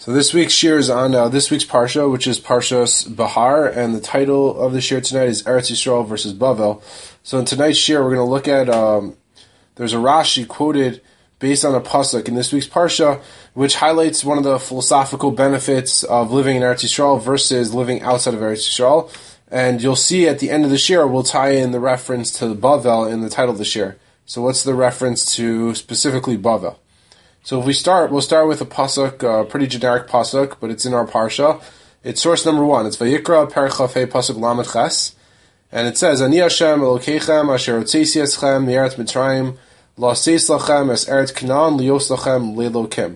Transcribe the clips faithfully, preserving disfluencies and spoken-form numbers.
So this week's shir is on uh, this week's parsha, which is Parshas Bahar, and the title of the shir tonight is Eretz Yisrael versus Bavel. So in tonight's shir, we're going to look at, um, there's a Rashi quoted based on a pasuk in this week's parsha, which highlights one of the philosophical benefits of living in Eretz Yisrael versus living outside of Eretz Yisrael. And you'll see at the end of the shir, we'll tie in the reference to Bavel in the title of the shir. So what's the reference to specifically Bavel? So if we start, we'll start with a pasuk, a pretty generic pasuk, but it's in our parsha. It's source number one. It's Vayikra Perek Chaf Hei pasuk Lamed Ches, and it says, Ani Hashem Elokeichem Asher Hotzei Eschem Me'eretz Mitzrayim La'aseis Lachem Es Eretz Canaan Lios Lachem Le'Elokim.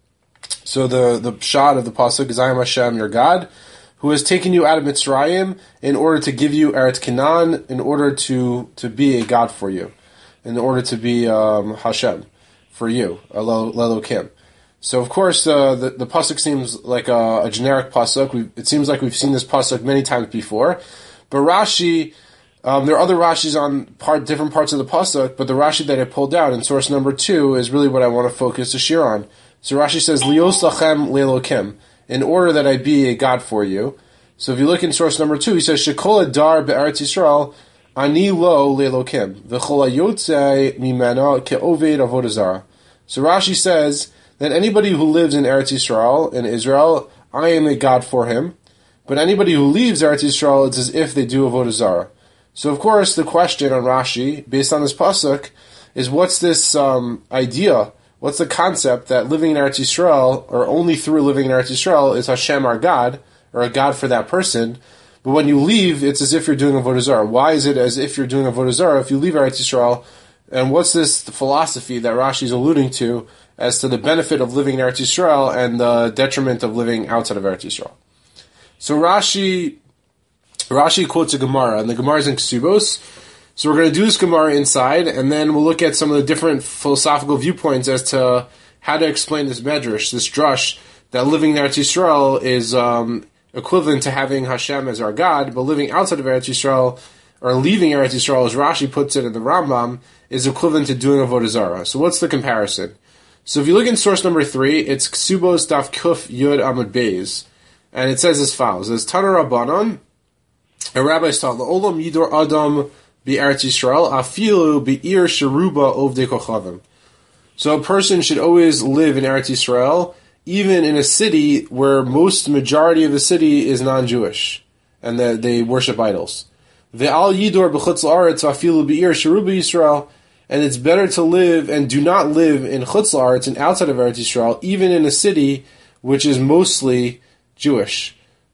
So the the pshat of the pasuk is, I am Hashem, your God, who has taken you out of Mitzrayim in order to give you Eretz Canaan, in order to to be a God for you, in order to be um, Hashem for you, Le'Elokim. So of course, uh, the, the pasuk seems like a, a generic pasuk. We've, it seems like we've seen this pasuk many times before. But Rashi, um, there are other Rashis on part, different parts of the pasuk, but the Rashi that I pulled out in source number two is really what I want to focus the shir on. So Rashi says, Lios lachem le'Elokim, in order that I be a God for you. So if you look in source number two, he says, Shekol adar be'eretz Yisrael, Ani lo le'Elokim, v'chol hayotze mimena ke'oved avodah zarah. So Rashi says that anybody who lives in Eretz Yisrael, in Israel, I am a God for him. But anybody who leaves Eretz Yisrael, it's as if they do avodah zarah. So of course, the question on Rashi, based on this pasuk, is what's this um, idea? What's the concept that living in Eretz Yisrael, or only through living in Eretz Yisrael, is Hashem our God, or a God for that person? But when you leave, it's as if you're doing avodah zarah. Why is it as if you're doing avodah zarah if you leave Eretz Yisrael? And what's this philosophy that Rashi is alluding to as to the benefit of living in Eretz Yisrael and the detriment of living outside of Eretz Yisrael? So Rashi, Rashi quotes a Gemara, and the Gemara is in Ksubos. So we're going to do this Gemara inside, and then we'll look at some of the different philosophical viewpoints as to how to explain this medrash, this drush, that living in Eretz Yisrael is um, equivalent to having Hashem as our God, but living outside of Eretz Yisrael, or leaving Eretz Yisrael, as Rashi puts it in the Rambam, is equivalent to doing avodah zarah. So what's the comparison? So if you look in source number three, it's Ksubos Daf Kuf Yud Amud Beis, and it says as follows: "As Tana Rabbanon, a rabbi taught Olam Yidor Adam Be Eretz Yisrael Afilu Be'ir Sheruba Ovdei Kochavim." So a person should always live in Eretz Yisrael, even in a city where most majority of the city is non-Jewish and that they worship idols. Ve'al Yidor B'chutz La'aretz Afilu Be'ir Sheruba Yisrael. And it's better to live and do not live in Chutz La'aretz and outside of Eretz Yisrael, even in a city which is mostly Jewish.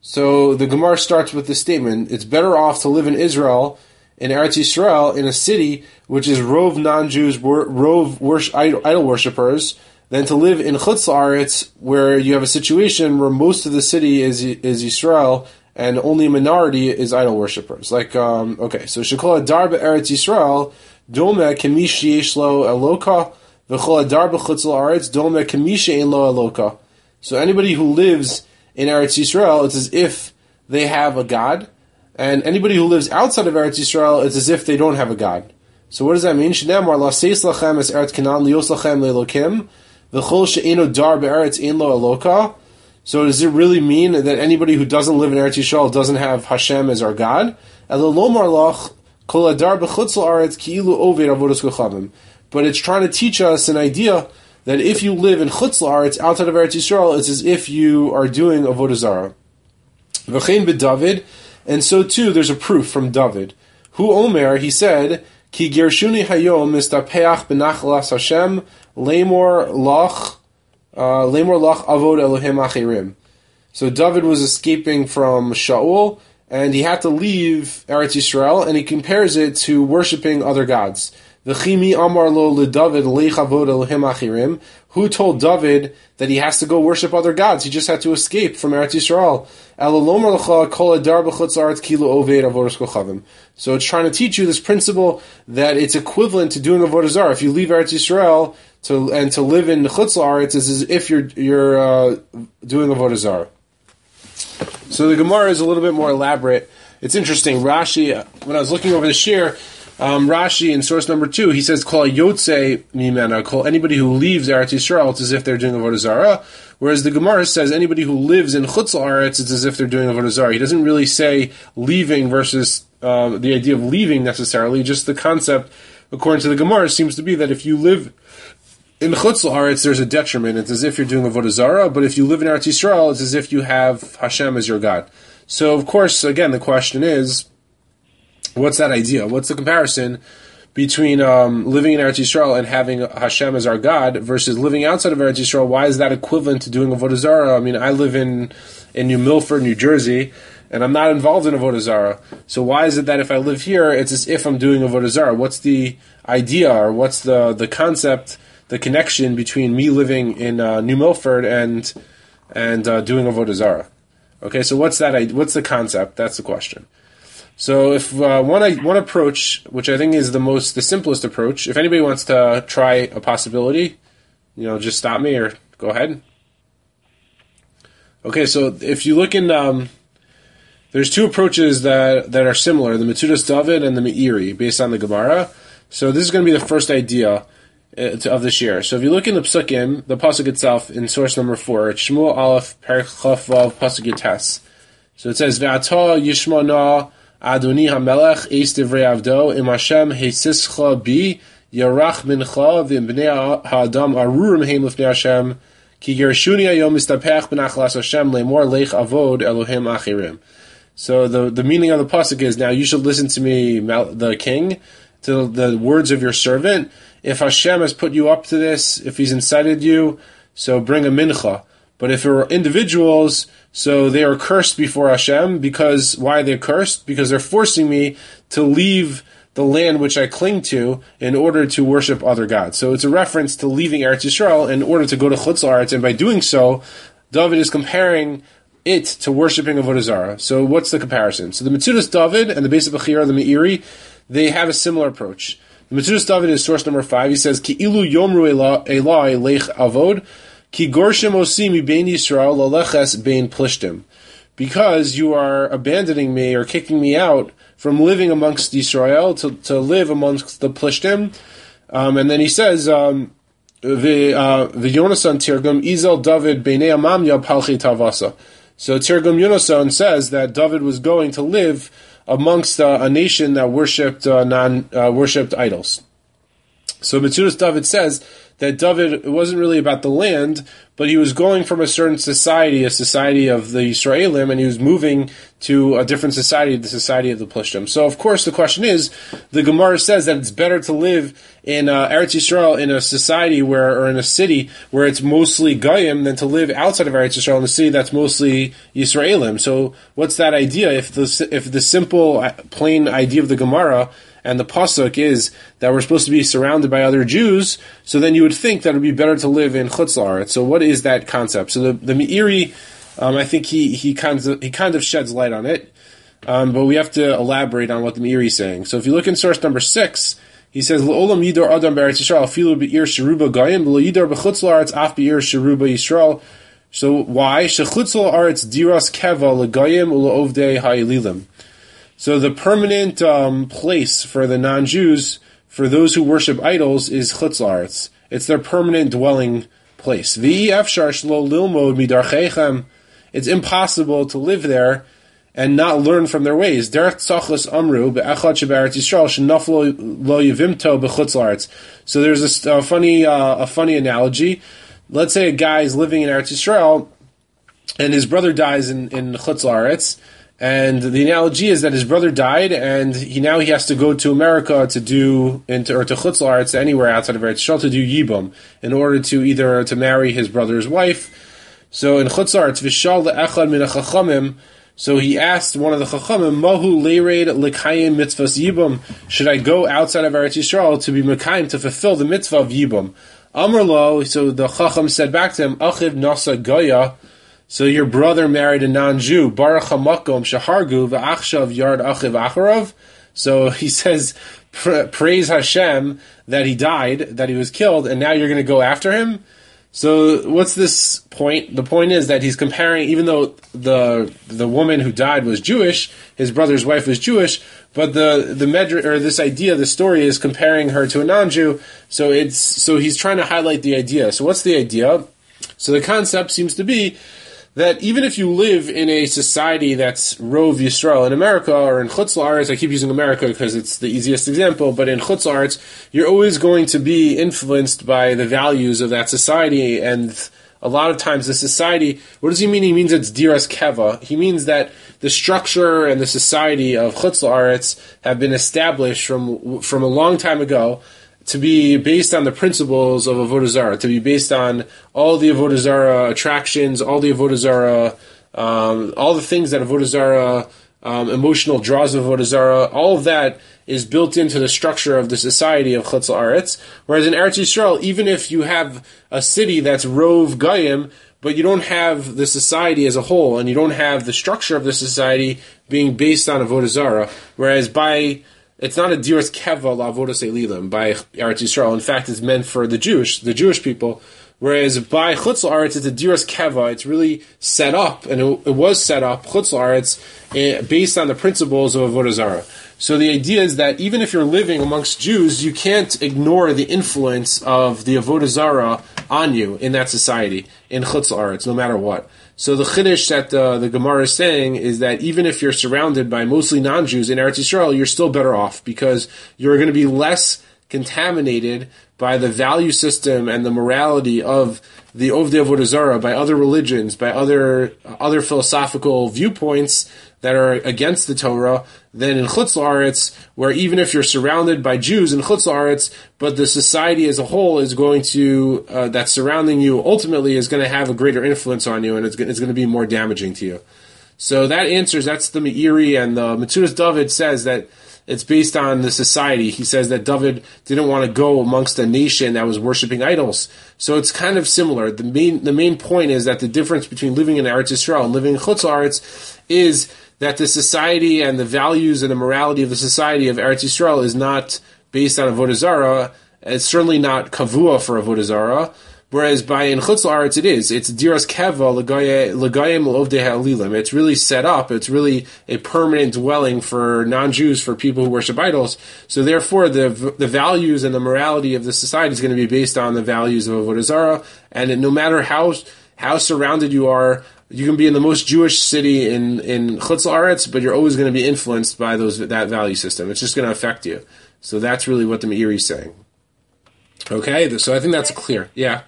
So the Gemara starts with the statement, it's better off to live in Israel, in Eretz Yisrael, in a city which is rove non-Jews, rove worship, idol worshippers, than to live in Chutz La'aretz, where you have a situation where most of the city is is Yisrael, and only a minority is idol worshippers. Like, um, okay, so Shekol Adar Be'eretz Yisrael, Dome Kemish Yesh Lo Eloka, V'chol Adar B'chutz La'aretz, Dome Kemish Ein Lo Eloka. So anybody who lives in Eretz Yisrael, it's as if they have a God, and anybody who lives outside of Eretz Yisrael, it's as if they don't have a God. So what does that mean? Shneimar La'aseis Lachem Es Eretz Canaan Lios Lachem Le'Elokim, V'chol She'eno Dar Be'eretz Ein Lo Eloka. So does it really mean that anybody who doesn't live in Eretz Yisrael doesn't have Hashem as our God? But it's trying to teach us an idea that if you live in Chutz La'aretz, outside of Eretz Yisrael, it's as if you are doing avodah zarah. V'chein b'David, and so too there's a proof from David. Hu Omer, he said, Ki gershuni hayom mistapeach b'nachlas Hashem lemor lach uh, lemor lach avod Elohim achirim. So David was escaping from Shaul, and he had to leave Eretz Yisrael, and he compares it to worshipping other gods. V'chimi amar lo leDavid leich avod Elohim achirim. Who told David that he has to go worship other gods? He just had to escape from Eretz Yisrael. Elolomar lecha kol adar b'chutz la'aretz kilu oved avodas kochavim. So it's trying to teach you this principle that it's equivalent to doing avodah zarah. If you leave Eretz Yisrael to and to live in Chutz La'aretz, is as if you're you're uh, doing avodah zarah. So the Gemara is a little bit more elaborate. It's interesting. Rashi, when I was looking over the shir, Um, Rashi in source number two, he says, "Kol yotze mimena," call anybody who leaves Eretz Yisrael, it's as if they're doing avodah zarah. Whereas the Gemara says anybody who lives in Chutz La'aretz, it's as if they're doing avodah zarah. He doesn't really say leaving versus uh, the idea of leaving necessarily. Just the concept, according to the Gemara, seems to be that if you live in Chutz La'aretz, there's a detriment. It's as if you're doing avodah zarah. But if you live in Eretz Yisrael, it's as if you have Hashem as your God. So, of course, again, the question is, what's that idea? What's the comparison between um, living in Eretz Yisrael and having Hashem as our God versus living outside of Eretz Yisrael? Why is that equivalent to doing avodah zarah? I mean, I live in, in New Milford, New Jersey, and I'm not involved in avodah zarah. So why is it that if I live here, it's as if I'm doing avodah zarah? What's the idea, or what's the, the concept, the connection between me living in uh, New Milford and and uh, doing avodah zarah? Okay, so what's that? What's the concept? That's the question. So if uh, one one approach, which I think is the most the simplest approach, if anybody wants to try a possibility, you know, just stop me or go ahead. Okay, so if you look in, um, there's two approaches that that are similar: the Metzudas David and the Meiri, based on the Gemara. So this is going to be the first idea uh, to, of this year. So if you look in the Psukim, the pasuk itself in source number four, it's Shmuel Aleph Perek Chaf Vav pasuk Yates. So it says Ve'ata Yishmana Adoni HaMelech Eis Divrei Avdo Im Hashem Heisischa Bi Yarach Mincha V'im Bnei HaAdam Arurim Heim Lifnei Hashem Ki Gershuni Hayom Mistapech B'Nachlas Hashem Le'mor Leich Avod Elohim Achirim. So the the meaning of the pasuk is, now you should listen to me, the king, to the words of your servant. If Hashem has put you up to this, if He's incited you, so bring a mincha. But if it were individuals, so they are cursed before Hashem, because, why are they cursed? Because they're forcing me to leave the land which I cling to in order to worship other gods. So it's a reference to leaving Eretz Yisrael in order to go to Chutz La'aretz, and by doing so, David is comparing it to worshiping avodah zarah. So what's the comparison? So the Metzudas David and the Beis Bechira, the Meiri, they have a similar approach. The Metzudas David is source number five. He says, Ki ilu yomru elai leich avod, ki gorshim osi mi bein Yisrael laleches bein plishtim. Because you are abandoning me or kicking me out from living amongst Yisrael to, to live amongst the plishtim. Um, and then he says, um, the uh, the Yonasan Tirgum Izel David Beinei Amamya Palchi Tavasa. So Tirgum Yonasan says that David was going to live amongst uh, a nation that worshipped uh, non uh, worshipped idols. So Metzudas David says that David, it wasn't really about the land, but he was going from a certain society, a society of the Yisraelim, and he was moving to a different society, the society of the Plishtim. So, of course, the question is, the Gemara says that it's better to live in uh, Eretz Yisrael in a society where, or in a city where it's mostly Goyim, than to live outside of Eretz Yisrael in a city that's mostly Yisraelim. So, what's that idea? If the if the simple, plain idea of the Gemara and the pasuk is that we're supposed to be surrounded by other Jews, so then you would think that it would be better to live in Chutz La'aretz. So what is that concept? So the, the Meiri, um, I think he he kind of he kind of sheds light on it, um, but we have to elaborate on what the Meiri is saying. So if you look in source number six, he says L'olam yidor adam b'Eretz Yisrael filu be'ir sheruba goyim v'lo yidor b'chutz la'aretz af be'ir sheruba Yisrael. So why? Shechutz la'aretz diras keva l'goyim u'la'ovdei ha'ililim. So the permanent um, place for the non-Jews, for those who worship idols, is Chutz La'aretz. It's their permanent dwelling place. It's impossible to live there and not learn from their ways. So there's a, a funny uh, a funny analogy. Let's say a guy is living in Eretz Yisrael and his brother dies in, in Chutz La'aretz. And the analogy is that his brother died, and he now he has to go to America to do, into, or to Chutz La'aretz, anywhere outside of Eretz Yisrael, to do Yibum, in order to either to marry his brother's wife. So in Chutz La'aretz, Vishal le'echad min ha'chachamim, so he asked one of the chachamim, Mahu leireid l'kayim mitzvahs Yibum, should I go outside of Eretz Yisrael to be mekayim, to fulfill the mitzvah of Yibum? Amar lo, so the chacham said back to him, Achiv nasa goya, so your brother married a non-Jew, Baruch HaMakom Shahargu V'achshav Yard Achiv Acharav. So he says, praise Hashem that he died, that he was killed, and now you're going to go after him? So what's this point? The point is that he's comparing, even though the the woman who died was Jewish, his brother's wife was Jewish, but the the medr or this idea, the story is comparing her to a non-Jew. So it's so he's trying to highlight the idea. So what's the idea? So the concept seems to be that even if you live in a society that's Rov Yisrael in America or in Chutz La'aretz, I keep using America because it's the easiest example, but in Chutz La'aretz, you're always going to be influenced by the values of that society, and a lot of times the society, what does he mean? He means it's Diras Keva. He means that the structure and the society of Chutz La'aretz have been established from, from a long time ago, to be based on the principles of Avodah Zarah, to be based on all the Avodah Zarah attractions, all the Avodah Zarah, um, all the things that Avodah Zarah, um, emotional draws of Avodah Zarah, all of that is built into the structure of the society of Chutz La'aretz. Whereas in Eretz Yisrael, even if you have a city that's Rov Goyim, but you don't have the society as a whole, and you don't have the structure of the society being based on Avodah Zarah, whereas by it's not a diras keva la'avodas elilim by Eretz Yisrael. In fact, it's meant for the Jewish, the Jewish people. Whereas by Chutz La'aretz, it's a diras keva. It's really set up, and it, it was set up Chutz La'aretz eh, based on the principles of Avodah Zarah. So the idea is that even if you're living amongst Jews, you can't ignore the influence of the Avodah Zarah on you in that society in Chutz La'aretz, no matter what. So the chiddush that uh, the Gemara is saying is that even if you're surrounded by mostly non-Jews in Eretz Yisrael, you're still better off because you're going to be less contaminated by the value system and the morality of the Ovdei Avodah Zarah, by other religions, by other other philosophical viewpoints that are against the Torah, than in Chutz La'aretz, where even if you're surrounded by Jews in Chutz La'aretz, but the society as a whole is going to, uh, that's surrounding you, ultimately is going to have a greater influence on you, and it's, it's going to be more damaging to you. So that answers, that's the Meiri, and the Metzudas David says that it's based on the society. He says that David didn't want to go amongst a nation that was worshiping idols. So it's kind of similar. The main the main point is that the difference between living in Eretz Yisrael and living in Chutz La'aretz is that the society and the values and the morality of the society of Eretz Yisrael is not based on Avodah Zarah. It's certainly not kavua for Avodah Zarah. Whereas by in Chutz La'aretz it is. It's diras keva l'gayim l'ovdei ha'elilim. It's really set up. It's really a permanent dwelling for non-Jews, for people who worship idols. So therefore, the the values and the morality of the society is going to be based on the values of Avodah Zarah. And no matter how how surrounded you are, you can be in the most Jewish city in in Chutz La'aretz, but you're always going to be influenced by those that value system. It's just going to affect you. So that's really what the Meiri is saying. Okay, so I think that's clear. Yeah.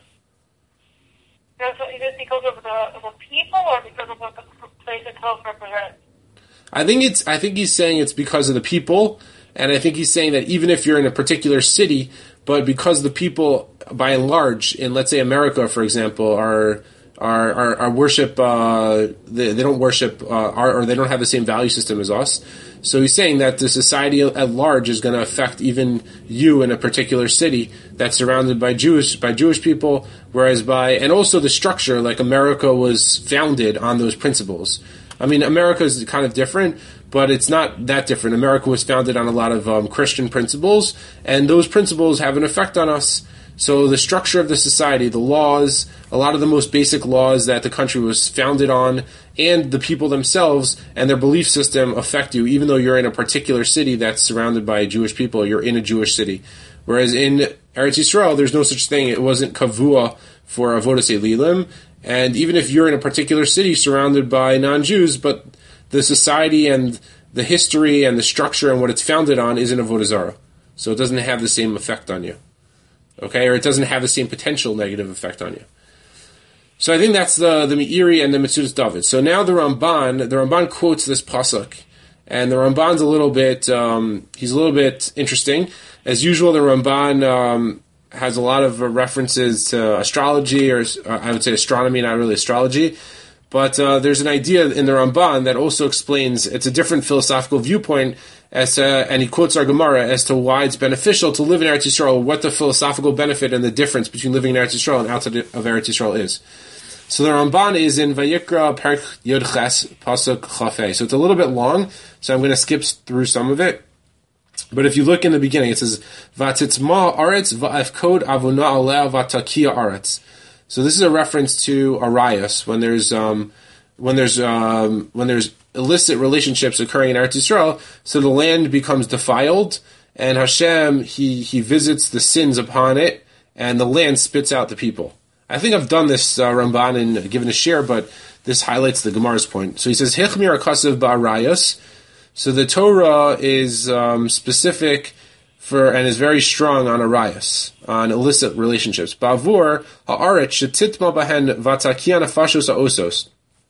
Is it because of the, of the people or because of what the place itself represents? I think it's. I think he's saying it's because of the people, and I think he's saying that even if you're in a particular city, but because the people, by and large, in let's say America, for example, are are are, are worship. Uh, they, they don't worship, uh, our, or they don't have the same value system as us. So he's saying that the society at large is going to affect even you in a particular city that's surrounded by Jewish by Jewish people, whereas by and also the structure, like America was founded on those principles. I mean, America is kind of different, but it's not that different. America was founded on a lot of um, Christian principles, and those principles have an effect on us. So the structure of the society, the laws, a lot of the most basic laws that the country was founded on, and the people themselves and their belief system affect you, even though you're in a particular city that's surrounded by Jewish people, you're in a Jewish city. Whereas in Eretz Yisrael, there's no such thing. It wasn't kavua for avodas elilim, and even if you're in a particular city surrounded by non-Jews, but the society and the history and the structure and what it's founded on isn't avodah zarah. So it doesn't have the same effect on you. Okay, or it doesn't have the same potential negative effect on you. So I think that's the the Meiri and the Metzudas David. So now the Ramban, the Ramban quotes this pasuk, and the Ramban's a little bit, um, he's a little bit interesting. As usual, the Ramban um, has a lot of uh, references to astrology, or uh, I would say astronomy, not really astrology. But uh, there's an idea in the Ramban that also explains, it's a different philosophical viewpoint, as uh, and he quotes our Gemara as to why it's beneficial to live in Eretz Yisrael, what the philosophical benefit and the difference between living in Eretz Yisrael and outside of Eretz Yisrael is. So the Ramban is in Vayikra Perek Yod Ches Pasuk Chafei. So it's a little bit long, so I'm going to skip through some of it. But if you look in the beginning, it says Vatitzma Aretz Va'efkod Avuna Aleh Vatakia Aretz. So this is a reference to Arias, when there's um, when there's um, when there's illicit relationships occurring in Eretz Yisrael, so the land becomes defiled, and Hashem, he, he visits the sins upon it, and the land spits out the people. I think I've done this, uh, Ramban, and given a share, but this highlights the Gemara's point. So he says, Hichmir akasav ba'arayas. So the Torah is um, specific for, and is very strong on arayas, on illicit relationships. Ba'avur ha'aret shetitma bahen vatakian afashos ha'osos.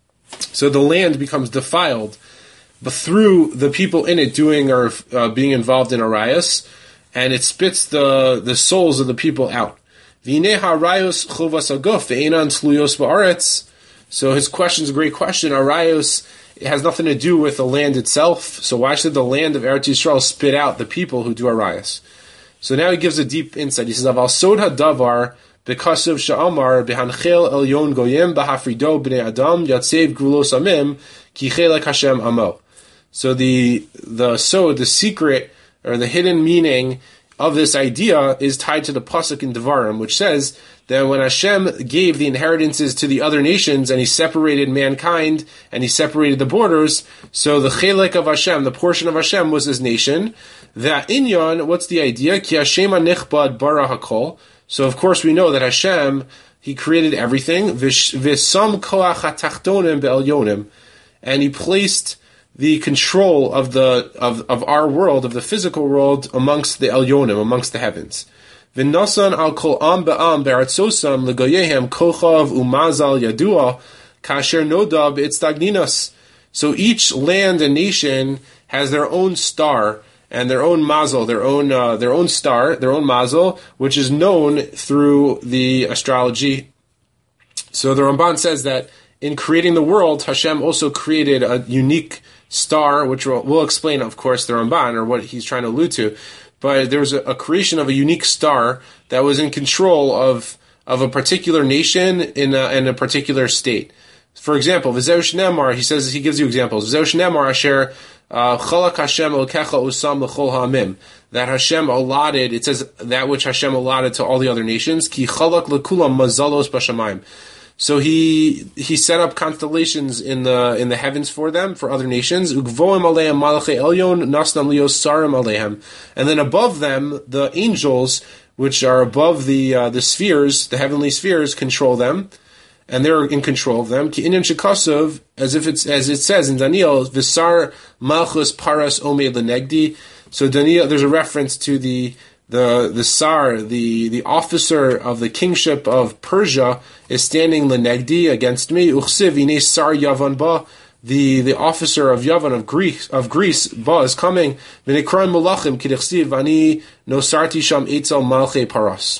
So the land becomes defiled, but through the people in it doing or uh, being involved in arayas, and it spits the, the souls of the people out. V'nei ha'arayos chovas haguf ve'enan tluyos ba'aretz. So his question is a great question. Arayos, it has nothing to do with the land itself, so why should the land of Eretz Yisrael spit out the people who do arayos? So now he gives a deep insight. He says, Aval sod hadavar b'kasav sha'amar b'hanchel elyon goyim b'hafrido b'nei adam yatsev grulos amim ki chelek Hashem amo. So the the sod, the secret or the hidden meaning of this idea is tied to the pasuk in Devarim, which says that when Hashem gave the inheritances to the other nations and he separated mankind and he separated the borders, so the chelek of Hashem, the portion of Hashem, was his nation. That inyan, what's the idea? Ki Hashem nichbad bara hakol. So of course we know that Hashem, he created everything. V'sam koach hatachtonim be'elyonim, and he placed the control of the of, of our world, of the physical world, amongst the elyonim, amongst the heavens. V'nasan al kol am be'am be'artzosam legoyehem kochav umazal yadua kasher nodab itzdagninas. So each land and nation has their own star and their own mazel, their own uh, their own star, their own mazel, which is known through the astrology. So the Ramban says that in creating the world, Hashem also created a unique star, which we'll, we'll explain, of course, the Ramban, or what he's trying to allude to. But there was a, a creation of a unique star that was in control of of a particular nation in a, in a particular state. For example, V'zeu shneimar, he says, he gives you examples. V'zeu shneimar asher chalak Hashem elokecha usam l'chol ha'amim. That Hashem allotted, it says that which Hashem allotted to all the other nations. Ki chalak l'kulam mazalos b'shamayim. So he he set up constellations in the in the heavens for them, for other nations. Ugvoim aleim malachei elyon nasnam lios sarim alehem. And then above them, the angels, which are above the uh, the spheres, the heavenly spheres, control them, and they're in control of them. Ki inyan shekasov, as if it's as it says in Daniel, v'sar malchus paras omei lenegdi. So Daniel, there's a reference to the The the Tsar, the, the officer of the kingship of Persia, is standing lenegdi against me. Uchsiv ine Tsar Yavan ba, the the officer of Yavan of Greece of Greece ba is coming. V'nekran malachim k'dichsiv ani nosarti sham etzel malchei paras.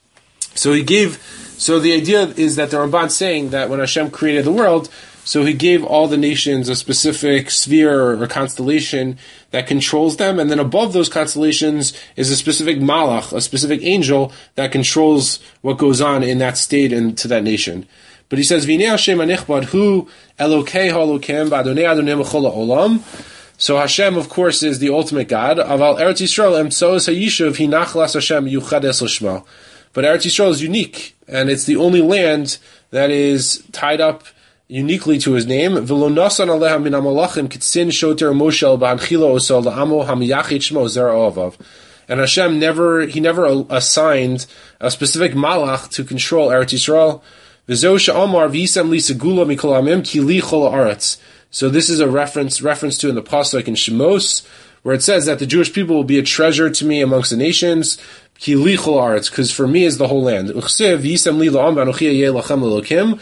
So he gave. So the idea is that the Ramban saying that when Hashem created the world, so he gave all the nations a specific sphere or constellation that controls them, and then above those constellations is a specific malach, a specific angel that controls what goes on in that state and to that nation. But he says, V'nei Hashem anichbad hu elokei ha'elokim ba'adonei adonei mechol ha'olam. So Hashem, of course, is the ultimate God. Aval Eretz Yisrael emtsos ha'yishuv hinachlas Hashem yuchades l'shma. But Eretz Yisrael is unique, and it's the only land that is tied up uniquely to his name. V'lo nasan aleha min hamalachim kitsin shoter moshel ba'anchila osol la'amo hamiyachit shmo zera ovav. And Hashem never, he never assigned a specific malach to control Eretz Yisrael. V'zeu she'amar v'yisem li segula mikol amim ki li chol haaretz. So this is a reference reference to in the pasuk in Shemos, where it says that the Jewish people will be a treasure to me amongst the nations. Ki li chol haaretz, because for me is the whole land. Uchsev v'yisem li la'am v'anochi yeh lachem l'lokim.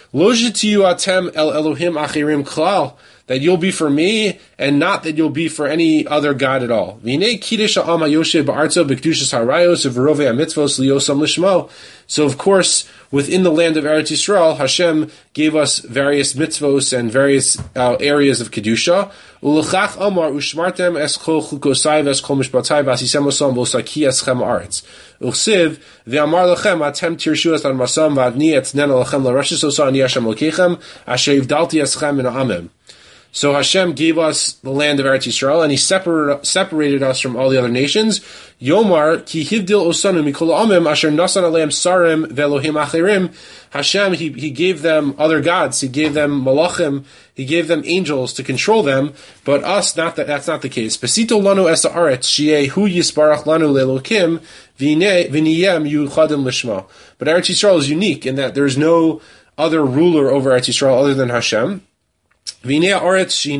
Atem el Elohim achirim klal, that you'll be for me and not that you'll be for any other God at all. So of course, within the land of Eretz Yisrael, Hashem gave us various mitzvos and various uh, areas of kedusha. Ulechach amar ushmartem es kol chukosai ves kol mishpatai vasisem osam vosaki eschem aretz. Uchsiv ve'amar lechem atem tirshu es lan masam v'adni etznena lechem l'rashis osa ani Hashem lokechem asher yivdalti eschem min ha'amim. So Hashem gave us the land of Eretz Yisrael, and He separated separated us from all the other nations. Yomar ki hivdil osanu mikol amim asher nasan aleim sarim ve'elohim acherim. Hashem, he, he gave them other gods. He gave them malachim. He gave them angels to control them. But us, not that. That's not the case. Pesito lanu es haaretz shieh hu yisbarach lanu lelokim v'niyem yuchadim lishma. But Eretz Yisrael is unique in that there is no other ruler over Eretz Yisrael other than Hashem. So because the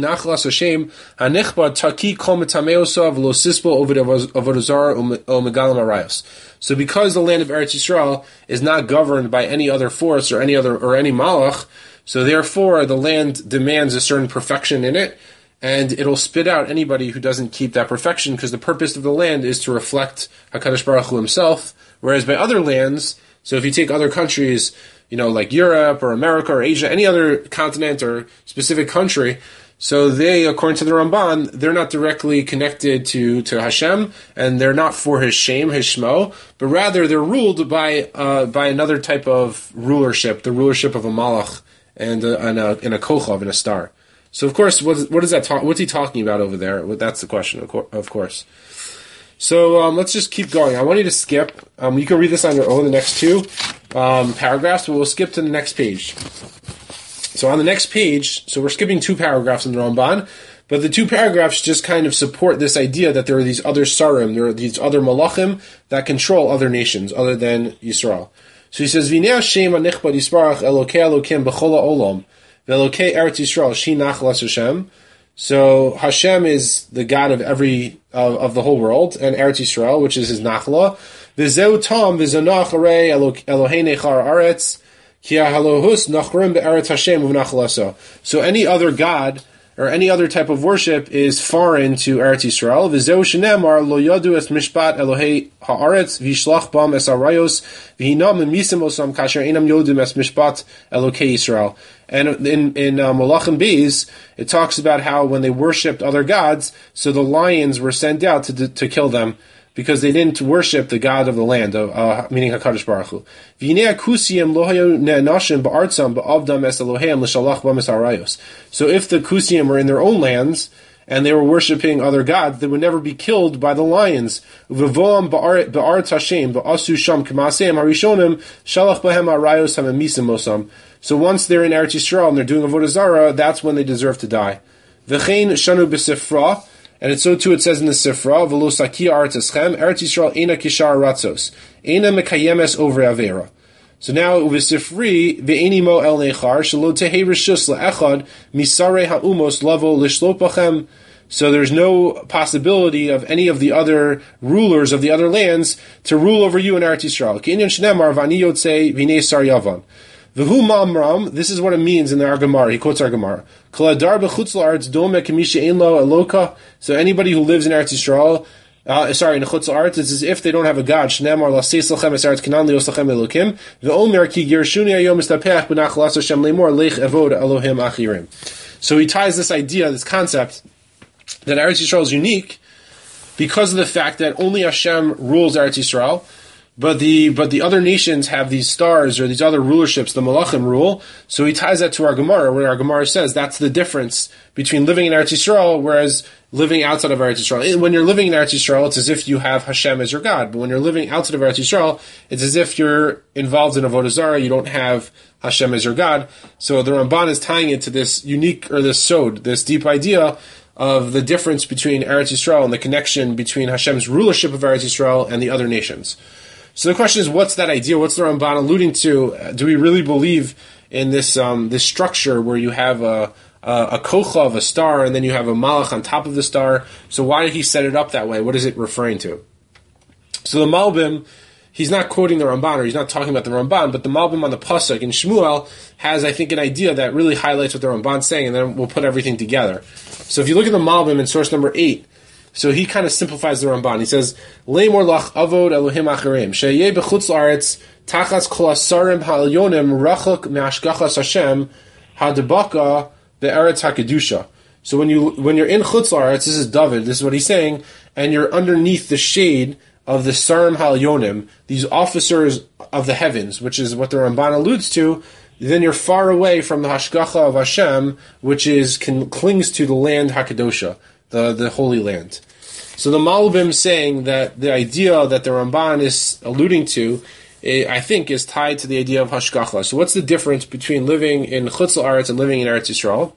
land of Eretz Yisrael is not governed by any other force or any other or any malach, so therefore the land demands a certain perfection in it, and it'll spit out anybody who doesn't keep that perfection, because the purpose of the land is to reflect HaKadosh Baruch Hu himself, whereas by other lands, so if you take other countries, you know, like Europe or America or Asia, any other continent or specific country, so they, according to the Ramban, they're not directly connected to, to Hashem, and they're not for His Shem, His Shmo, but rather they're ruled by uh, by another type of rulership, the rulership of a malach and a, and a, and a kochav, and a star. So, of course, what, what is that? Ta- what's he talking about over there? Well, that's the question, of, co- of course. So um, let's just keep going. I want you to skip. Um, you can read this on your own, the next two um, paragraphs, but we'll skip to the next page. So on the next page, so we're skipping two paragraphs in the Ramban, but the two paragraphs just kind of support this idea that there are these other sarim, there are these other malachim that control other nations other than Yisrael. So he says, V'nei Hashem hanichbad yisparach Elokei Elokim b'chol ha'olam v'Elokei Eretz Yisrael shi nachlas Hashem. So Hashem is the God of every of, of the whole world, and Eretz Yisrael, which is His nachla. V'zeu tam v'zonach arei Elohei nechar aretz ki halohus nachrim be'eretz Hashem uv'nachlaso. So any other God or any other type of worship is foreign to Eretz Yisrael. V'zeu shenemar lo yadu es mishpat Elohei haaretz v'yishlach bam es arayos v'hinam misim osam kasher einam yodim es mishpat Elokei Yisrael. And in in uh, Malachim Beis, it talks about how when they worshipped other gods, so the lions were sent out to to kill them because they didn't worship the God of the land, uh, meaning HaKadosh Baruch Hu. So if the Kusiim were in their own lands and they were worshipping other gods, they would never be killed by the lions. So once they're in Eretz Yisrael and they're doing Avodah Zarah, that's when they deserve to die. V'chein shanu b'sifra, and it's so too it says in the Sifra, V'lo sakia aretz eschem, Eretz Yisrael eina kishar ratzos, eina mekayemes over avera. So now, v'sifri, v'eini mo el nechar, shelo tehei rishus le'echad, misarei ha'umos lavo lishlot bachem. So there's no possibility of any of the other rulers of the other lands to rule over you in Eretz Yisrael. K'inyan shnemar v'ani yotzei v'nei sar yavan. V'hu ma'amram, this is what it means in the Argamar. He quotes Argamar. K'ladar b'chutz la'aretz dome k'misha ein lo eloka. So anybody who lives in Eretz Yisrael, uh, sorry, in the chutz la'aretz, it's as if they don't have a God. Shne'amar la'seis lachem es eretz kanan lios lachem elokim. V'omer ki gershuni ayom estapech b'nachlas Hashem le'mor lech evod Elohim achirim. So he ties this idea, this concept, that Eretz Yisrael is unique because of the fact that only Hashem rules Eretz Yisrael. But the but the other nations have these stars or these other rulerships, the Malachim rule. So he ties that to our Gemara, where our Gemara says that's the difference between living in Eretz Yisrael, whereas living outside of Eretz Yisrael. When you're living in Eretz Yisrael, it's as if you have Hashem as your God. But when you're living outside of Eretz Yisrael, it's as if you're involved in Avodah Zarah. You don't have Hashem as your God. So the Ramban is tying it to this unique, or this sod, this deep idea of the difference between Eretz Yisrael and the connection between Hashem's rulership of Eretz Yisrael and the other nations. So the question is, what's that idea? What's the Ramban alluding to? Do we really believe in this um, this structure where you have a, a, a kochav, a star, and then you have a malach on top of the star? So why did he set it up that way? What is it referring to? So the Malbim, he's not quoting the Ramban, or he's not talking about the Ramban, but the Malbim on the Pasuk in Shmuel has, I think, an idea that really highlights what the Ramban's saying, and then we'll put everything together. So if you look at the Malbim in source number eight, so he kind of simplifies the Ramban. He says, Le'mor lach avod Elohim acharim, she'yeh b'chutz la'aretz, tachas kol hasarim ha'elyonim, rachok me'ashgachas Hashem, ha'debaka be'eretz ha'kedusha. So when, you, when you're in chutz la'aretz, this is David, this is what he's saying, and you're underneath the shade of the sarim ha'elyonim, these officers of the heavens, which is what the Ramban alludes to, then you're far away from the hashgacha of Hashem, which is can, clings to the land Hakadosha, the, the Holy Land. So the Malbim saying that the idea that the Ramban is alluding to, I think, is tied to the idea of hashgacha. So what's the difference between living in Chutz La'aretz and living in Eretz Yisrael?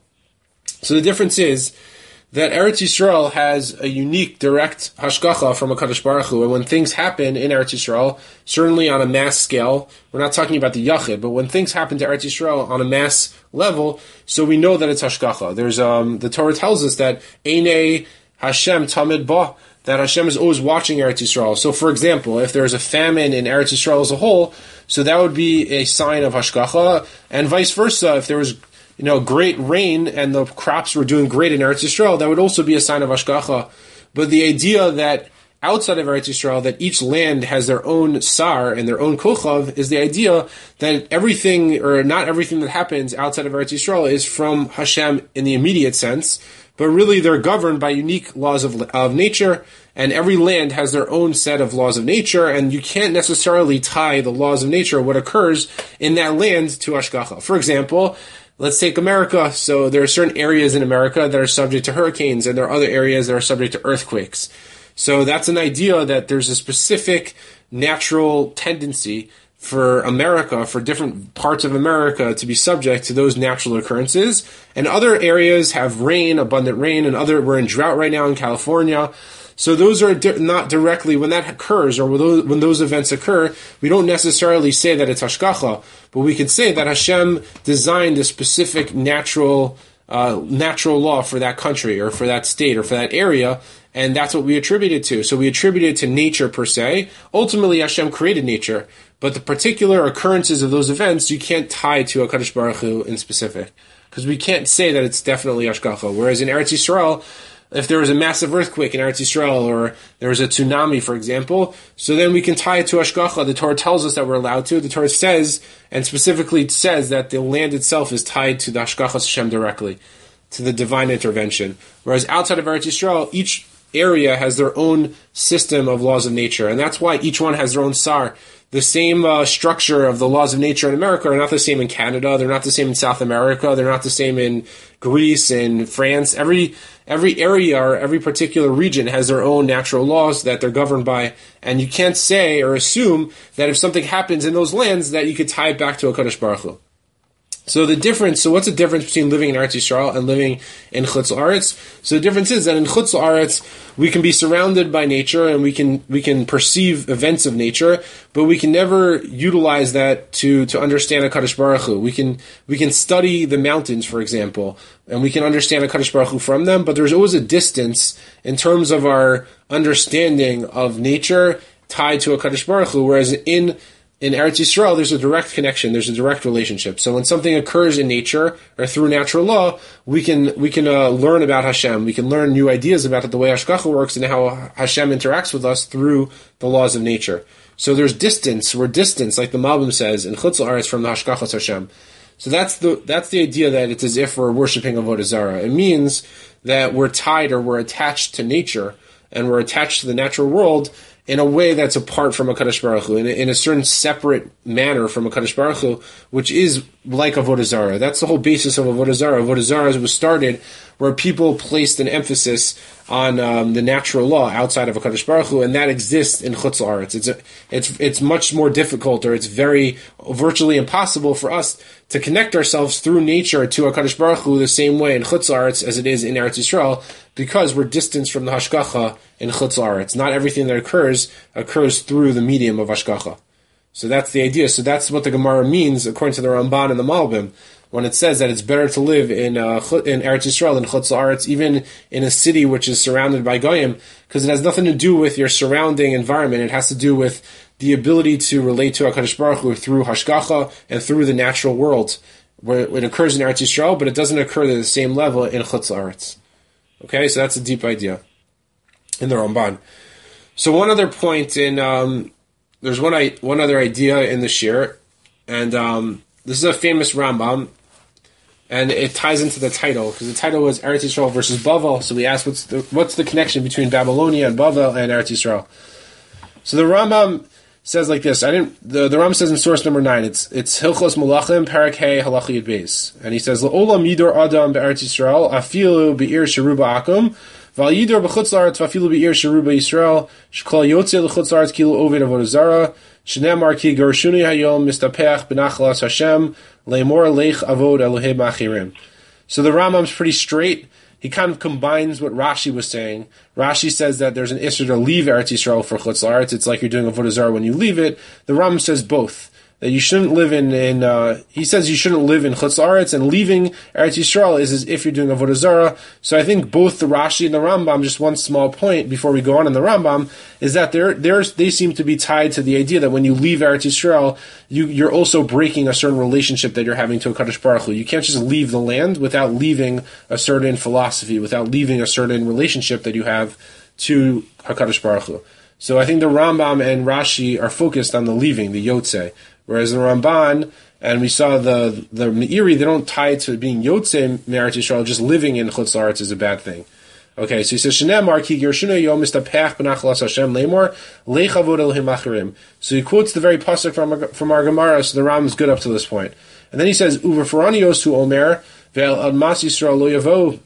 So the difference is that Eretz Yisrael has a unique, direct hashgacha from HaKadosh Baruch Hu, and when things happen in Eretz Yisrael, certainly on a mass scale, we're not talking about the Yachid, but when things happen to Eretz Yisrael on a mass level, so we know that it's hashgacha. There's um, the Torah tells us that Einei Hashem Tamid Ba, that Hashem is always watching Eretz Yisrael. So, for example, if there's a famine in Eretz Yisrael as a whole, so that would be a sign of hashgacha, and vice versa. If there was, you know, great rain and the crops were doing great in Eretz Yisrael, that would also be a sign of hashgacha. But the idea that outside of Eretz Yisrael, that each land has their own sar and their own kochav, is the idea that everything, or not everything that happens outside of Eretz Yisrael is from Hashem in the immediate sense, but really they're governed by unique laws of, of nature, and every land has their own set of laws of nature, and you can't necessarily tie the laws of nature, what occurs in that land, to hashgacha. For example, let's take America. So there are certain areas in America that are subject to hurricanes, and there are other areas that are subject to earthquakes. So that's an idea that there's a specific natural tendency for America, for different parts of America, to be subject to those natural occurrences. And other areas have rain, abundant rain, and other, we're in drought right now in California. So those are di- not directly, when that occurs, or when those, when those events occur, we don't necessarily say that it's hashgacha, but we could say that Hashem designed a specific natural uh, natural law for that country, or for that state, or for that area, and that's what we attribute it to. So we attribute it to nature per se. Ultimately, Hashem created nature, but the particular occurrences of those events, you can't tie to HaKadosh Baruch Hu in specific, because we can't say that it's definitely hashgacha. Whereas in Eretz Yisrael, if there was a massive earthquake in Eretz Yisrael, or there was a tsunami, for example, so then we can tie it to hashgacha. The Torah tells us that we're allowed to. The Torah says, and specifically says, that the land itself is tied to the hashgacha Hashem directly, to the divine intervention. Whereas outside of Eretz Yisrael, each area has their own system of laws of nature, and that's why each one has their own sar. The same uh, structure of the laws of nature in America are not the same in Canada. They're not the same in South America. They're not the same in Greece and France. Every every area or every particular region has their own natural laws that they're governed by, and you can't say or assume that if something happens in those lands that you could tie it back to HaKadosh Baruch Hu. So the difference, so what's the difference between living in Eretz Yisrael and living in Chutz La'aretz? So the difference is that in Chutz La'aretz, we can be surrounded by nature, and we can we can perceive events of nature, but we can never utilize that to, to understand HaKadosh Baruch Hu. We can we can study the mountains, for example, and we can understand HaKadosh Baruch Hu from them, but there's always a distance in terms of our understanding of nature tied to HaKadosh Baruch Hu, whereas in In Eretz Yisrael, there's a direct connection, there's a direct relationship. So when something occurs in nature, or through natural law, we can we can uh, learn about Hashem, we can learn new ideas about it, the way hashgacha works, and how Hashem interacts with us through the laws of nature. So there's distance, we're distance, like the Malbim says, in Chutz La'aretz from the hashgachas Hashem. So that's the that's the idea that it's as if we're worshiping Avodah Zarah. It means that we're tied, or we're attached to nature, and we're attached to the natural world, in a way that's apart from HaKadosh Baruch Hu, in a, in a certain separate manner from HaKadosh Baruch Hu, which is like Avodah Zarah. That's the whole basis of Avodah Zarah. Avodah Zarah was started where people placed an emphasis on um, the natural law outside of HaKadosh Baruch Hu, and that exists in Chutz La'aretz. It's, a, it's, it's much more difficult, or it's very, virtually impossible for us to connect ourselves through nature to HaKadosh Baruch Hu the same way in Chutz La'aretz as it is in Eretz Yisrael, because we're distanced from the hashgacha in Chutz La'aretz. Not everything that occurs occurs through the medium of hashgacha. So that's the idea. So that's what the Gemara means, according to the Ramban and the Malbim, when it says that it's better to live in uh, in Eretz Yisrael than Chutz La'aretz, even in a city which is surrounded by Goyim, because it has nothing to do with your surrounding environment. It has to do with the ability to relate to HaKadosh Baruch Hu through hashgacha and through the natural world, where it occurs in Eretz Yisrael, but it doesn't occur at the same level in Chutz La'aretz. Okay, so that's a deep idea in the Ramban. So one other point in, um, there's one I, one other idea in the shir, and um, this is a famous Rambam, and it ties into the title, because the title was Eretz Yisrael versus Bavel, so we asked what's the, what's the connection between Babylonia and Bavel and Eretz Yisrael. So the Rambam says like this. I didn't. The, the Rambam says in source number nine. It's it's Hilchos Malachim Parak Hey Halacha Yud Beis, and he says L'olam Yidor Adam be'Eretz Yisrael Afilu be'ir Sheruba Akum Val Yidor b'Chutz La'aretz Afilu be'ir Sheruba Yisrael Shkol Yotzei l'Chutz La'aretz Kilu Oved Avodah Zara Shneimar Ki Gershuni Hayom Mistapeach B'Nachlas Hashem Leimor Leich Avod Elohim Achirim. So the Rambam's pretty straight. He kind of combines what Rashi was saying. Rashi says that there's an issur to leave Eretz Yisrael for Chutz La'aretz. It's like you're doing Avodah Zarah when you leave it. The Rambam says both. That you shouldn't live in, in uh, he says you shouldn't live in Chutz La'aretz, and leaving Eretz Yisrael is as if you're doing Avodah Zarah. So I think both the Rashi and the Rambam, just one small point before we go on in the Rambam, is that they're, they're, they seem to be tied to the idea that when you leave Eretz Yisrael, you, you're also breaking a certain relationship that you're having to HaKadosh Baruch Hu. You can't just leave the land without leaving a certain philosophy, without leaving a certain relationship that you have to HaKadosh Baruch Hu. So I think the Rambam and Rashi are focused on the leaving, the Yotzei. Whereas the Ramban, and we saw the the Meiri, they don't tie it to being Yotzei Me'eretz Yisrael, just living in Chutz La'aretz is a bad thing. Okay, so he says, Shneimar Ki Gershuni Hayom Mistapeach B'Nachlas Hashem Leimor Leich Avod Elohim Achirim. So he quotes the very pasuk from, from our Gemara, so the Ram is good up to this point. And then he says, Uverforani Yosu Omer Ve'el Admas Yisrael Lo Yavo.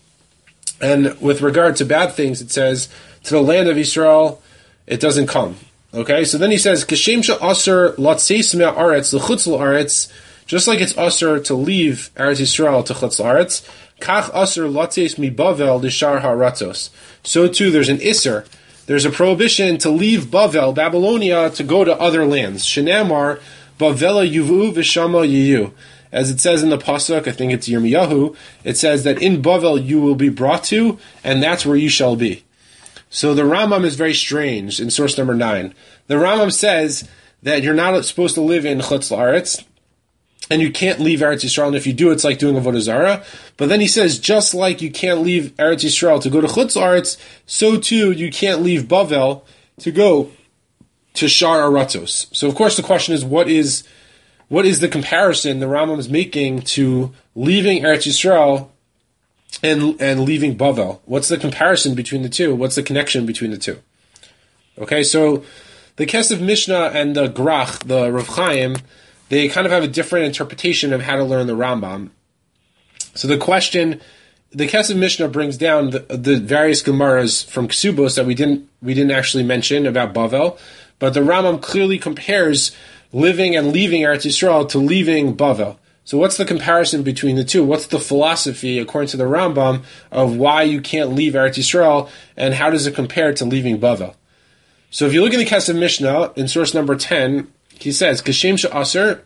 And with regard to bad things, it says, to the land of Yisrael, it doesn't come. Okay, so then he says, Kashem she'aser latzeis me'aretz l'chutz la'aretz, just like it's aser to leave Eretz Yisrael to chutz la'aretz, kach aser latzeis miBavel l'shar ha'aratzos. So too, there's an iser, there's a prohibition to leave Bavel, Babylonia, to go to other lands. Shenamar, Bavela yuvu v'shama yiyu. As it says in the pasuk, I think it's Yirmiyahu, it says that in Bavel you will be brought to, and that's where you shall be. So the Rambam is very strange in source number nine. The Rambam says that you're not supposed to live in Chutz La'aretz, and you can't leave Eretz Yisrael, and if you do, it's like doing Avodah Zarah. But then he says, just like you can't leave Eretz Yisrael to go to Chutz La'aretz, so too you can't leave Bavel to go to Shar Aratzos. So of course the question is, what is what is the comparison the Rambam is making to leaving Eretz Yisrael and and leaving Bavel? What's the comparison between the two? What's the connection between the two? Okay, so the Kesef Mishnah and the Grach, the Rav Chaim, they kind of have a different interpretation of how to learn the Rambam. So the question, the Kesef Mishnah brings down the, the various Gemaras from Ksubos that we didn't we didn't actually mention about Bavel, but the Rambam clearly compares living and leaving Eretz Yisrael to leaving Bavel. So what's the comparison between the two? What's the philosophy, according to the Rambam, of why you can't leave Eretz Yisrael, and how does it compare to leaving Bavel? So if you look in the Kesef Mishnah, in source number ten, he says, Kashem she'aser,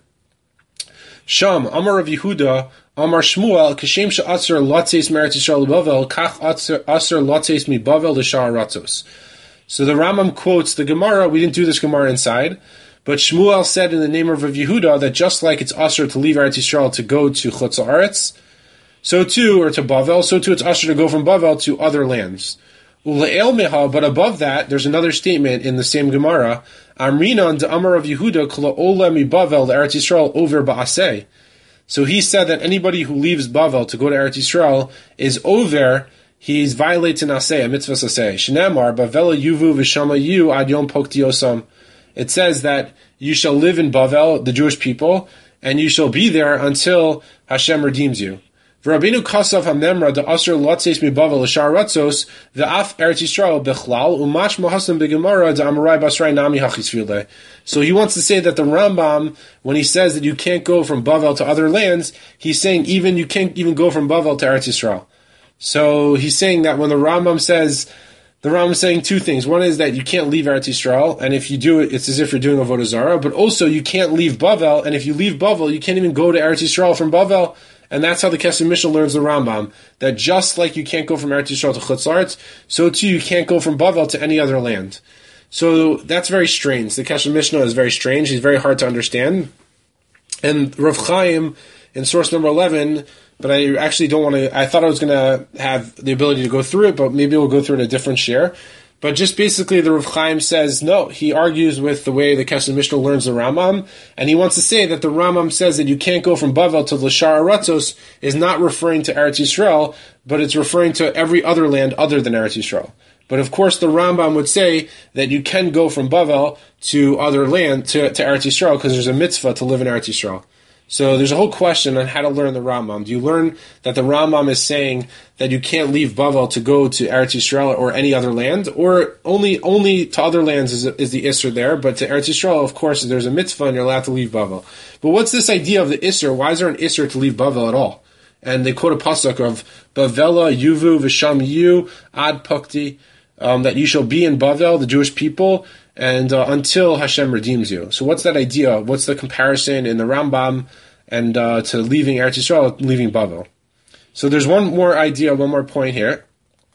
Sham, Amar Rav Yehuda, Amar Shmuel, Kashem she'aser latzeis me'eretz Yisrael Bavel, Kach aser latzeis mi Bavel l'shar Ratzos. So the Rambam quotes the Gemara, we didn't do this Gemara inside, but Shmuel said in the name of Rav Yehuda that just like it's aser to leave Eretz Yisrael to go to Chutz La'aretz, so too, or to Bavel, so too it's aser to go from Bavel to other lands. But above that, there's another statement in the same Gemara. Amrinan de Amar of Yehuda kla ola mi Bavel Eretz Yisrael over ba'aseh. So he said that anybody who leaves Bavel to go to Eretz Yisrael is over. He's violating aseh, a mitzvah aseh. Shnamar bavela yuvu v'shama yu ad yom poktiosam. It says that you shall live in Bavel, the Jewish people, and you shall be there until Hashem redeems you. V'Rabbeinu Kasav HaMemra the Asher Latzeis Mi Bavel L'Shar Ratzos V'Af Eretz Yisrael Bechlal Umash Mohasam B'Gemara the Amorai Basrai Nami Hachisvile. So he wants to say that the Rambam, when he says that you can't go from Bavel to other lands, he's saying even you can't even go from Bavel to Eretz Yisrael. So he's saying that when the Rambam says, the Rambam is saying two things. One is that you can't leave Eretz Yisrael, and if you do it, it's as if you're doing Avodah Zarah. But also you can't leave Bavel, and if you leave Bavel, you can't even go to Eretz Yisrael from Bavel. And that's how the Kesef Mishnah learns the Rambam, that just like you can't go from Eretz Yisrael to Chutz La'aretz, so too you can't go from Bavel to any other land. So that's very strange. The Kesef Mishnah is very strange. It's very hard to understand. And Rav Chaim, in source number eleven, but I actually don't want to, I thought I was going to have the ability to go through it, but maybe we'll go through it in a different share. But just basically the Rav Chaim says, no, he argues with the way the Kesef Mishnah learns the Rambam, and he wants to say that the Rambam says that you can't go from Bavel to L'Shar Aratzos is not referring to Eretz Yisrael, but it's referring to every other land other than Eretz Yisrael. But of course, the Rambam would say that you can go from Bavel to other land, to, to Eretz Yisrael, because there's a mitzvah to live in Eretz Yisrael. So there's a whole question on how to learn the Rambam. Do you learn that the Rambam is saying that you can't leave Bavel to go to Eretz Yisrael or any other land, or only only to other lands is, is the Isser there, but to Eretz Yisrael, of course, there's a mitzvah and you're allowed to leave Bavel. But what's this idea of the Isser? Why is there an Isser to leave Bavel at all? And they quote a pasuk of Bavela Yuvu Visham Yu Ad Pukti, um, that you shall be in Bavel, the Jewish people, and uh, until Hashem redeems you. So what's that idea? What's the comparison in the Rambam and uh, to leaving Eretz Yisrael, leaving Bavel? So there's one more idea, one more point here,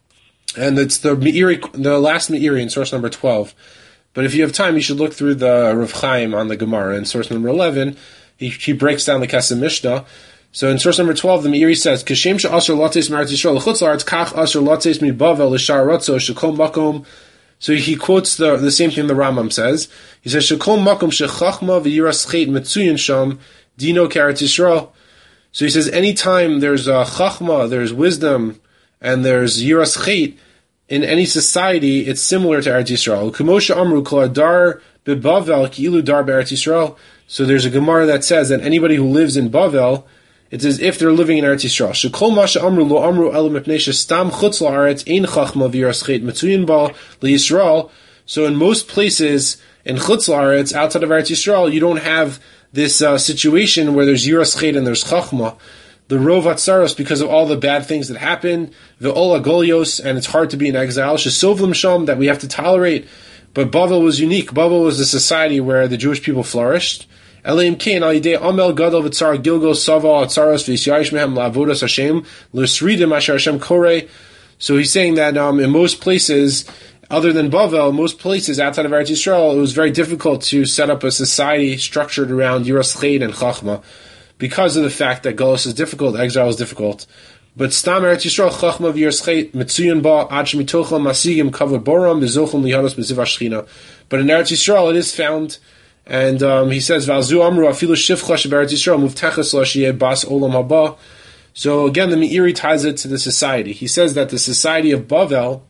and it's the Meiri, the last Meiri in source number twelve. But if you have time, you should look through the Rav Chaim on the Gemara. In source number eleven, he, he breaks down the Kesef Mishnah. So in source number twelve, the Meiri says, "Kashem she'asher lates me'Eretz Yisrael l'chutz la'aretz kach asher lates mi'Bavel l'shar ratzo shekol makom." So he quotes the the same thing the Rambam says. He says, "Shekol makom shechachma v'yiras chet metzuyin sham dino k'Eretz Yisrael." So he says, anytime there's a chachma, there's wisdom, and there's yiras chet in any society, it's similar to Eretz Yisrael. K'moshe amru kol adar beBavel ki'ilu dar be'Eretz Yisrael. So there's a Gemara that says that anybody who lives in Bavel, it's as if they're living in Eretz Yisrael. Shekol masha amru lo amru elu mipnei shestam chutz la'aretz ein chachma v'yiras chet metzuyin ba liYisrael. So in most places in chutz la'aretz, outside of Eretz Yisrael, you don't have this uh, situation where there's yiras chet and there's chachma. The rov hatzaros, because of all the bad things that happen, the ola golios, and it's hard to be in exile. Shesovlim sham, that we have to tolerate. But Bavel was unique. Bavel was a society where the Jewish people flourished. Eleim kein al yidei amel gadol v'tzar gilgol sava hatzaros v'yisyayish mehem la'avodas Hashem l'sridim asher Hashem korei. So he's saying that um, in most places, other than Bavel, most places outside of Eretz Yisrael, it was very difficult to set up a society structured around yiras chet and chachma, because of the fact that Galus is difficult, exile is difficult. But Stam Eretz Yisrael chachma v'yiras chet metzuyin ba ad shemitocham masigim kavod boram v'zochum lihanos b'ziv hashchina. But in Eretz Yisrael, it is found, and um, he says v'alzu amru afilu shivcha sheberetz Yisrael muvteches lo sheyeh bas olam haba. So again, the Meiri ties it to the society. He says that the society of Bavel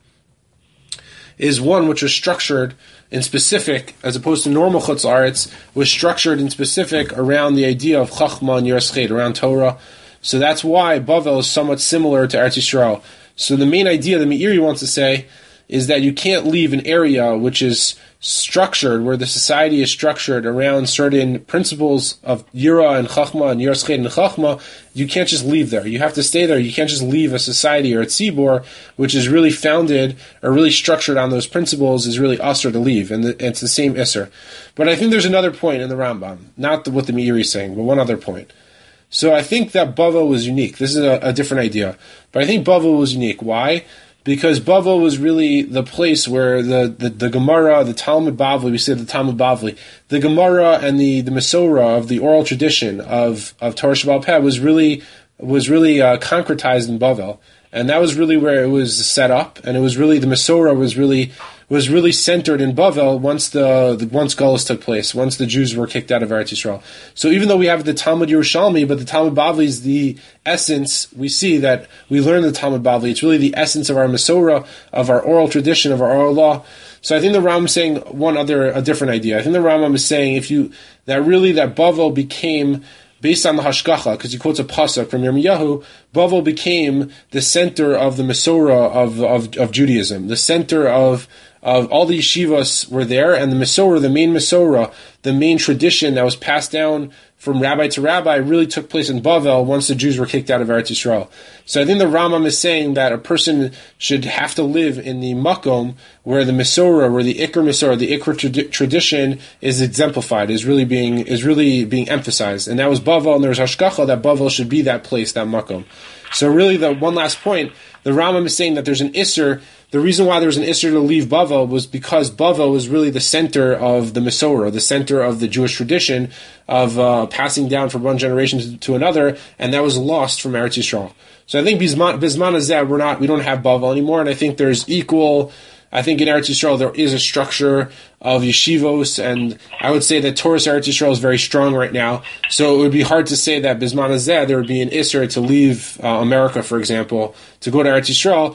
is one which was structured in specific, as opposed to normal chutz la'aretz, was structured in specific around the idea of chachma and yiras chet, around Torah. So that's why Bavel is somewhat similar to Eretz Yisrael. So the main idea the Meiri wants to say is that you can't leave an area which is structured, where the society is structured around certain principles of Yira and Chachma and Yiras Chet and Chachma. You can't just leave there. You have to stay there. You can't just leave a society or a tzibor which is really founded or really structured on those principles, is really usher to leave, and the, it's the same isser. But I think there's another point in the Rambam, not the, what the Meiri is saying, but one other point. So I think that Bavel was unique. This is a, a different idea, but I think Bavel was unique. Why? Because Bavel was really the place where the, the, the Gemara, the Talmud Bavli, we say the Talmud Bavli, the Gemara and the, the Masorah of the oral tradition of, of Torah Sheba'al Peh was really, was really uh, concretized in Bavel. And that was really where it was set up, and it was really, the Masorah was really, was really centered in Bavel once the, the once Galus took place, once the Jews were kicked out of Eretz Yisrael. So even though we have the Talmud Yerushalmi, but the Talmud Bavli is the essence, we see that we learn the Talmud Bavli, it's really the essence of our Masorah, of our oral tradition, of our oral law. So I think the Rambam is saying one other, a different idea. I think the Rambam is saying if you, that really that Bavel became, based on the Hashgacha, because he quotes a pasuk from Yirmiyahu, Bavel became the center of the Masorah of, of, of Judaism, the center of of all the yeshivas were there, and the Masorah, the main Masorah, the main tradition that was passed down from rabbi to rabbi, really took place in Bavel once the Jews were kicked out of Eretz Yisrael. So I think the Rambam is saying that a person should have to live in the Makom where the Masorah, where the Ikr Masorah, the Ikr trad- tradition is exemplified, is really being is really being emphasized. And that was Bavel, and there was Hashgacha that Bavel should be that place, that Makom. So really, the one last point, the Rambam is saying that there's an Isser. The reason why there was an Isser to leave Bavel was because Bavel was really the center of the Masorah, the center of the Jewish tradition of uh, passing down from one generation to, to another, and that was lost from Eretz Yisrael. So I think Bisman Hazeh, we're not, we don't have Bavel anymore, and I think there's equal. I think in Eretz Yisrael there is a structure of yeshivos, and I would say that Torah's Eretz Yisrael is very strong right now. So it would be hard to say that Bisman Hazeh there would be an Isser to leave uh, America, for example, to go to Eretz Yisrael.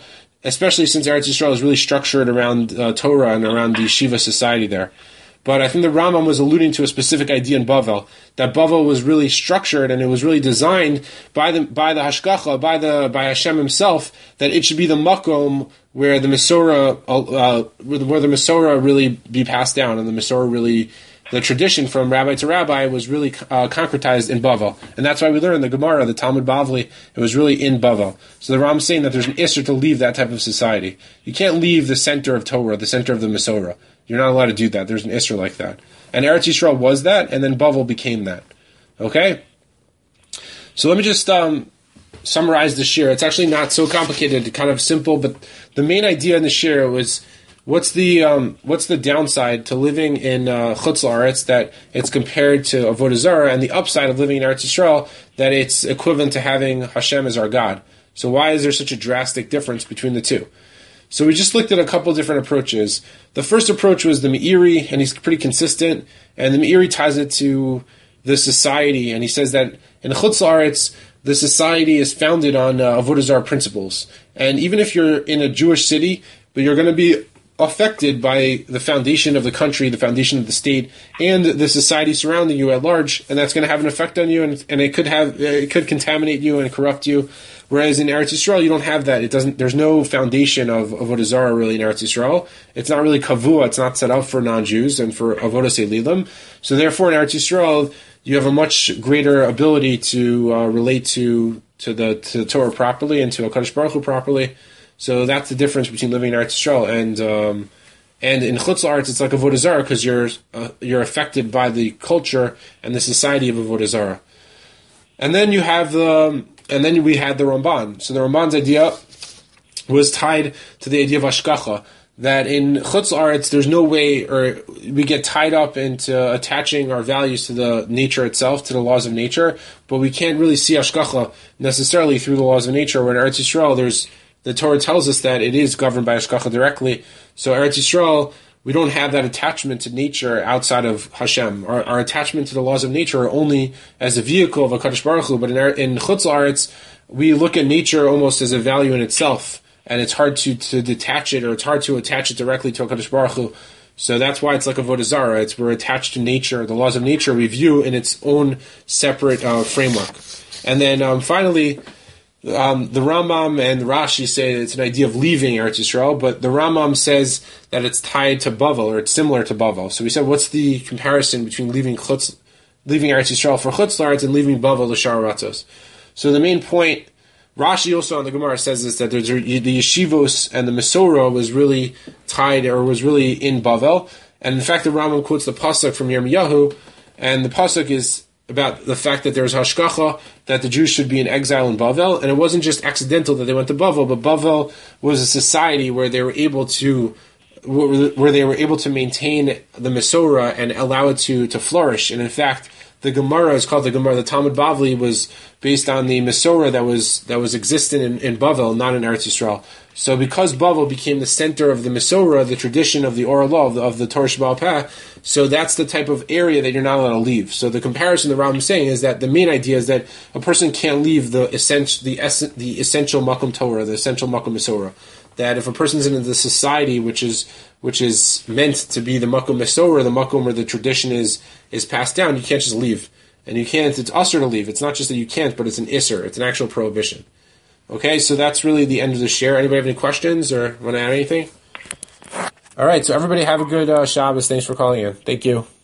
especially since Eretz Yisrael is really structured around uh, Torah and around the yeshiva society there. But I think the Rambam was alluding to a specific idea in Bavel, that Bavel was really structured and it was really designed by the by the Hashgacha, by the by Hashem himself, that it should be the makom where the Mesorah, uh, where, the, where the Mesorah really be passed down, and the Mesorah really, the tradition from rabbi to rabbi was really uh, concretized in Bavel. And that's why we learn in the Gemara, the Talmud Bavli, it was really in Bavel. So the Rambam is saying that there's an issur to leave that type of society. You can't leave the center of Torah, the center of the Mesorah. You're not allowed to do that. There's an issur like that. And Eretz Yisrael was that, and then Bavel became that. Okay? So let me just um, summarize the shir. It's actually not so complicated, kind of simple, but the main idea in the shir was what's the um, what's the downside to living in uh, Chutz La'aretz, that it's compared to Avodah Zarah, and the upside of living in Eretz Yisrael, that it's equivalent to having Hashem as our God. So why is there such a drastic difference between the two? So we just looked at a couple different approaches. The first approach was the Meiri, and he's pretty consistent, and the Meiri ties it to the society, and he says that in Chutz La'aretz, the society is founded on uh, Avodah Zarah principles. And even if you're in a Jewish city, but you're going to be affected by the foundation of the country, the foundation of the state, and the society surrounding you at large, and that's going to have an effect on you, and, and it could have it could contaminate you and corrupt you. Whereas in Eretz Yisrael, you don't have that. It doesn't. There's no foundation of Avodah Zarah really in Eretz Yisrael. It's not really kavua. It's not set up for non-Jews and for Avodah Selilim. So therefore, in Eretz Yisrael, you have a much greater ability to uh, relate to to the to the Torah properly and to HaKadosh Baruch Hu properly. So that's the difference between living in Eretz Yisrael and um, and in Chutz La'aretz. It's like Avodah Zarah because you're uh, you're affected by the culture and the society of Avodah Zarah. And then you have the and then we had the Ramban. So the Ramban's idea was tied to the idea of Hashgacha, that in Chutz La'aretz there's no way, or we get tied up into attaching our values to the nature itself, to the laws of nature, but we can't really see Hashgacha necessarily through the laws of nature. Where in Eretz Yisrael, there's the Torah tells us that it is governed by Hashgacha directly. So Eretz Yisrael, we don't have that attachment to nature outside of Hashem. Our, our attachment to the laws of nature are only as a vehicle of HaKadosh Baruch Hu, but in, in Chutz La'aretz, we look at nature almost as a value in itself, and it's hard to, to detach it, or it's hard to attach it directly to HaKadosh Baruch Hu. So that's why it's like Avodah Zarah. It's we're attached to nature. The laws of nature we view in its own separate uh, framework. And then um, finally, Um, the Rambam and Rashi say that it's an idea of leaving Eretz Yisrael, but the Rambam says that it's tied to Bavel, or it's similar to Bavel. So we said, what's the comparison between leaving Chutz, leaving Eretz Yisrael for Chutz La'aretz and leaving Bavel l'Shar Ratzos? So the main point, Rashi also on the Gemara says this, that there's, the yeshivos and the Mesorah was really tied, or was really in Bavel. And in fact, the Rambam quotes the pasuk from Yirmiyahu, and the pasuk is about the fact that there's hashgacha, that the Jews should be in exile in Bavel, and it wasn't just accidental that they went to Bavel, but Bavel was a society where they were able to, where they were able to maintain the Mesorah and allow it to, to flourish. And in fact, the Gemara is called the Gemara. The Talmud Bavli was based on the Mesorah that was that was existent in, in Bavel, not in Eretz Yisrael. So because Bavel became the center of the Mesorah, the tradition of the oral law, of the, of the Torah Sheba'al Peh, so that's the type of area that you're not allowed to leave. So the comparison the Rambam is saying is that the main idea is that a person can't leave the essential, the, ess- the essential Makom Torah, the essential Makom Mesorah. That if a person's in the society which is which is meant to be the Makom Mesorah, the Makom where the tradition is is passed down, you can't just leave. And you can't, it's usher to leave. It's not just that you can't, but it's an isser. It's an actual prohibition. Okay, so that's really the end of the share. Anybody have any questions or want to add anything? All right, so everybody have a good uh, Shabbos. Thanks for calling in. Thank you.